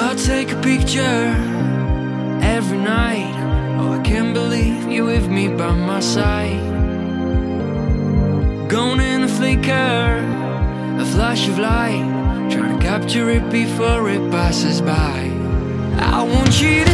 I'll take a picture every night. Oh, I can't believe you're with me by my side. Gone in a flicker, a flash of light, trying to capture it before it passes by. I want you to